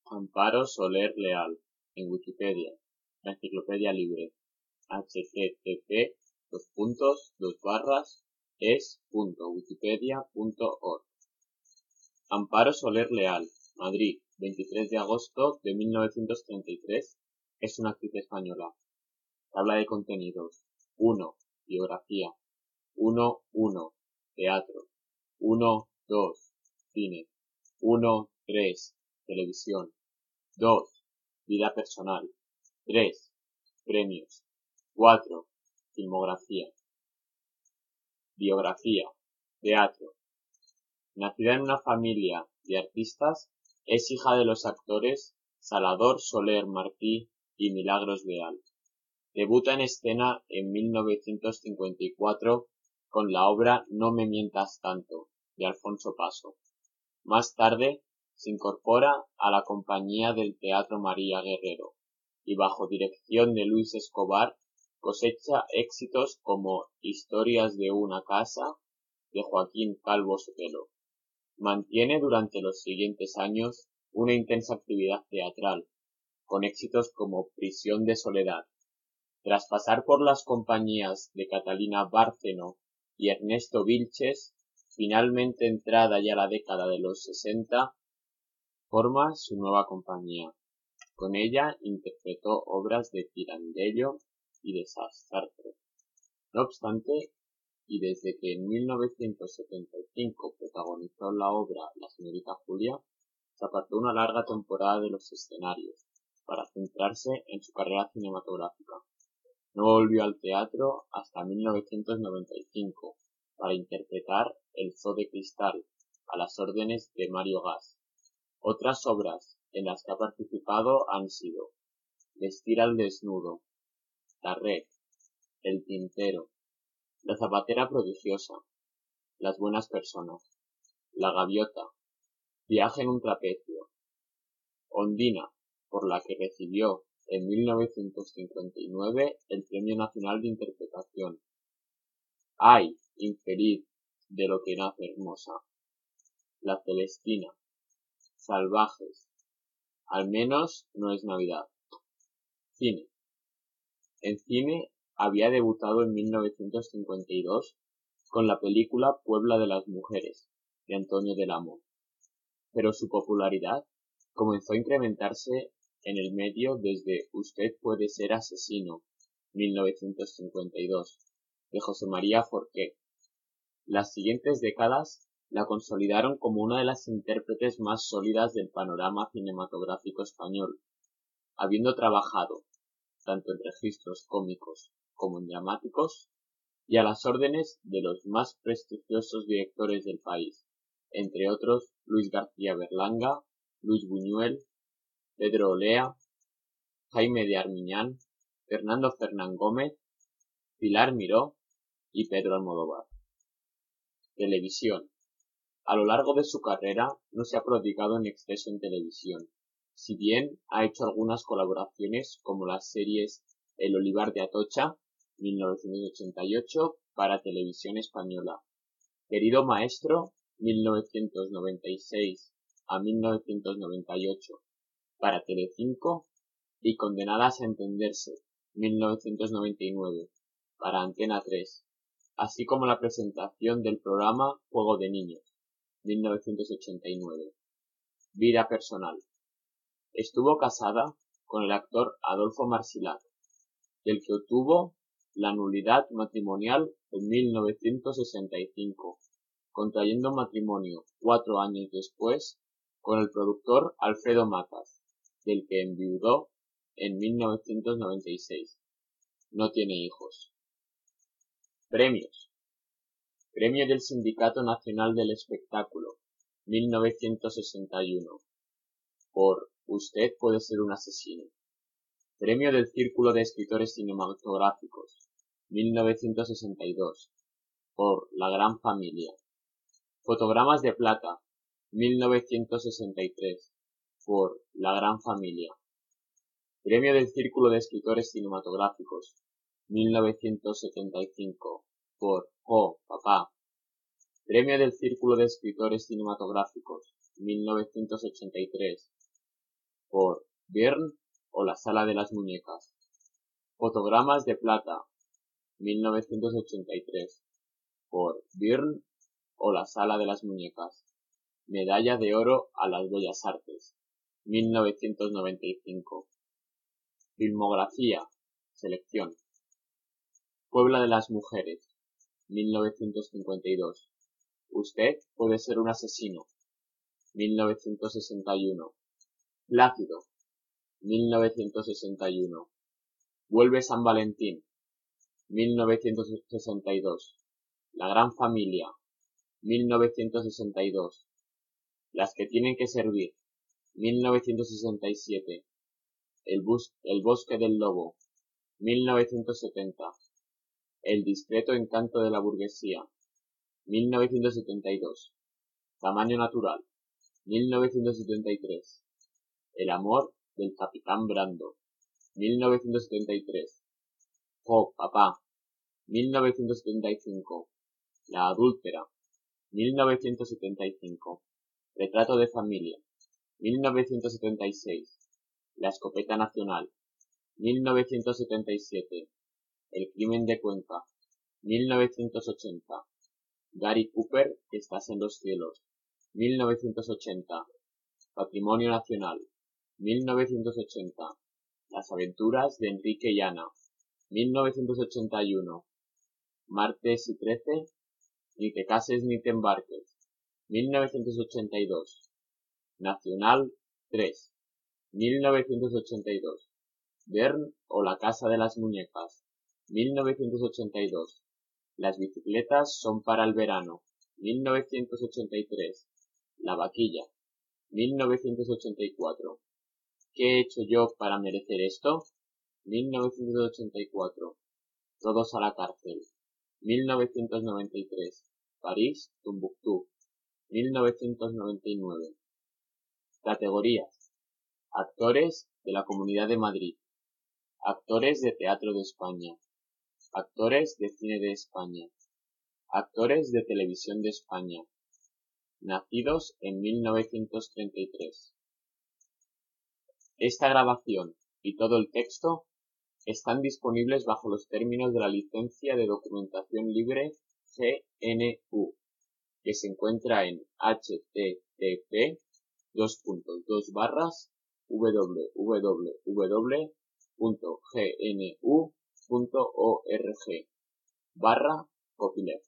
Amparo Soler Leal, en Wikipedia, la enciclopedia libre, http://es.wikipedia.org. Amparo Soler Leal, Madrid, 23 de agosto de 1933, es una actriz española. Tabla de contenidos: 1. Biografía. 1.1. Teatro. 1.2. Cine. 1.3. Televisión. 2. Vida personal. 3. Premios. 4. Filmografía. Biografía. Teatro. Nacida en una familia de artistas, es hija de los actores Salvador Soler Martí y Milagros Leal. Debuta en escena en 1954 con la obra No me mientas tanto, de Alfonso Paso. Más tarde, se incorpora a la compañía del Teatro María Guerrero y bajo dirección de Luis Escobar cosecha éxitos como Historias de una casa, de Joaquín Calvo Sotelo. Mantiene durante los siguientes años una intensa actividad teatral, con éxitos como Prisión de Soledad. Tras pasar por las compañías de Catalina Bárceno y Ernesto Vilches, finalmente entrada ya la década de los 60, forma su nueva compañía. Con ella interpretó obras de Pirandello y de Sartre. No obstante, y desde que en 1975 protagonizó la obra La señorita Julia, se apartó una larga temporada de los escenarios para centrarse en su carrera cinematográfica. No volvió al teatro hasta 1995 para interpretar El zoo de cristal, a las órdenes de Mario Gas. Otras obras en las que ha participado han sido Vestir al desnudo, La red, El tintero, La zapatera prodigiosa, Las buenas personas, La gaviota, Viaje en un trapecio, Ondina, por la que recibió en 1959 el Premio Nacional de Interpretación. Ay, infeliz, de lo que nace hermosa, La Celestina, Salvajes, Al menos no es Navidad. Cine. En cine había debutado en 1952 con la película Puebla de las Mujeres, de Antonio del Amo, pero su popularidad comenzó a incrementarse en el medio desde Usted puede ser asesino, 1952, de José María Forqué. Las siguientes décadas la consolidaron como una de las intérpretes más sólidas del panorama cinematográfico español, habiendo trabajado tanto en registros cómicos como en dramáticos, y a las órdenes de los más prestigiosos directores del país, entre otros Luis García Berlanga, Luis Buñuel, Pedro Olea, Jaime de Armiñán, Fernando Fernán Gómez, Pilar Miró y Pedro Almodóvar. Televisión. A lo largo de su carrera no se ha prodigado en exceso en televisión, si bien ha hecho algunas colaboraciones como las series El olivar de Atocha, 1988, para Televisión Española, Querido Maestro, 1996 a 1998, para Telecinco, y Condenadas a Entenderse, 1999, para Antena 3, así como la presentación del programa Juego de Niños, 1989. Vida personal. Estuvo casada con el actor Adolfo Marsilac, del que obtuvo la nulidad matrimonial en 1965, contrayendo matrimonio 4 años después con el productor Alfredo Matas, del que enviudó en 1996. No tiene hijos. Premios. Premio del Sindicato Nacional del Espectáculo, 1961, por Usted puede ser un asesino. Premio del Círculo de Escritores Cinematográficos, 1962, por La Gran Familia. Fotogramas de Plata, 1963, por La Gran Familia. Premio del Círculo de Escritores Cinematográficos, 1975, por Oh, papá. Premio del Círculo de Escritores Cinematográficos, 1983, por Byrne o La Sala de las Muñecas. Fotogramas de plata, 1983, por Byrne o La Sala de las Muñecas. Medalla de oro a las Bellas Artes, 1995. Filmografía, selección. Puebla de las Mujeres, 1952. Usted puede ser un asesino, 1961. Plácido, 1961. Vuelve San Valentín, 1962. La Gran Familia, 1962. Las que tienen que servir, 1967. El bosque del lobo, 1970. El discreto encanto de la burguesía, 1972. Tamaño natural, 1973. El amor del capitán Brando, 1973. Oh, papá, 1975. La adúltera, 1975. Retrato de familia, 1976. La escopeta nacional, 1977. El crimen de Cuenca, 1980. Gary Cooper, Estás en los cielos, 1980. Patrimonio nacional, 1980. Las aventuras de Enrique y Ana, 1981. Martes y 13. Ni te cases ni te embarques, 1982. Nacional 3, 1982. Byrne o La Casa de las Muñecas, 1982. Las bicicletas son para el verano, 1983. La vaquilla, 1984. ¿Qué he hecho yo para merecer esto? 1984. Todos a la cárcel, 1993. París, Tombuctú, 1999. Categorías. Actores de la Comunidad de Madrid. Actores de Teatro de España. Actores de Cine de España. Actores de Televisión de España. Nacidos en 1933. Esta grabación y todo el texto están disponibles bajo los términos de la licencia de documentación libre GNU, que se encuentra en http://www.gnu.org/copyleft.